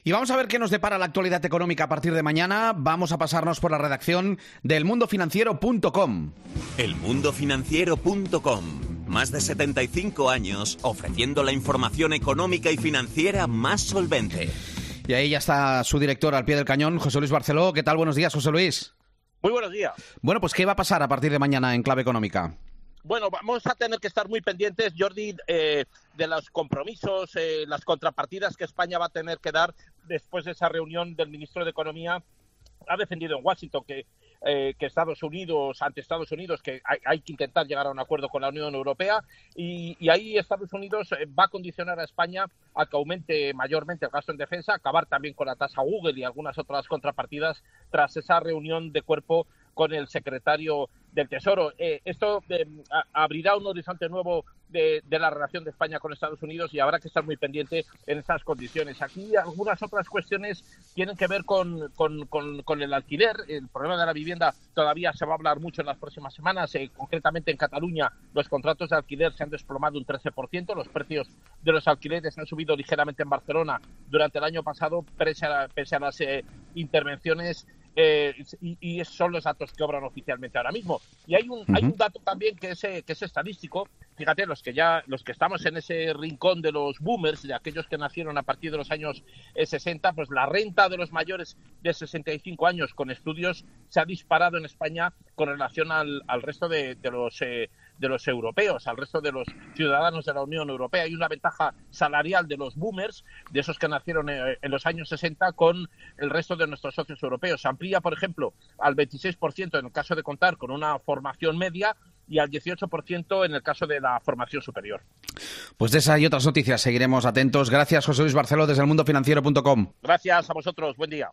Y vamos a ver qué nos depara la actualidad económica a partir de mañana. Vamos a pasarnos por la redacción de elmundofinanciero.com. Elmundofinanciero.com. Más de 75 años ofreciendo la información económica y financiera más solvente. Y ahí ya está su director al pie del cañón, José Luis Barceló. ¿Qué tal? Buenos días, José Luis. Muy buenos días. Bueno, pues ¿qué va a pasar a partir de mañana en clave económica? Bueno, vamos a tener que estar muy pendientes, Jordi, de los compromisos, las contrapartidas que España va a tener que dar después de esa reunión del ministro de Economía. Ha defendido en Washington que Estados Unidos, que hay que intentar llegar a un acuerdo con la Unión Europea y ahí Estados Unidos va a condicionar a España a que aumente mayormente el gasto en defensa, acabar también con la tasa Google y algunas otras contrapartidas tras esa reunión de cuerpo con el secretario del Tesoro. Esto abrirá un horizonte nuevo de la relación de España con Estados Unidos y habrá que estar muy pendiente en esas condiciones. Aquí algunas otras cuestiones tienen que ver con el alquiler. El problema de la vivienda todavía se va a hablar mucho en las próximas semanas. Concretamente en Cataluña los contratos de alquiler se han desplomado un 13%. Los precios de los alquileres han subido ligeramente en Barcelona durante el año pasado, pese a las intervenciones. Y esos son los datos que obran oficialmente ahora mismo. Y hay un dato también que es estadístico. Fíjate, los que estamos en ese rincón de los boomers, de aquellos que nacieron a partir de los años 60, pues la renta de los mayores de 65 años con estudios se ha disparado en España con relación al resto de los europeos, al resto de los ciudadanos de la Unión Europea. Hay una ventaja salarial de los boomers, de esos que nacieron en los años 60, con el resto de nuestros socios europeos. Se amplía, por ejemplo, al 26% en el caso de contar con una formación media y al 18% en el caso de la formación superior. Pues de esa y otras noticias seguiremos atentos. Gracias, José Luis Barceló, desde elmundofinanciero.com. Gracias a vosotros. Buen día.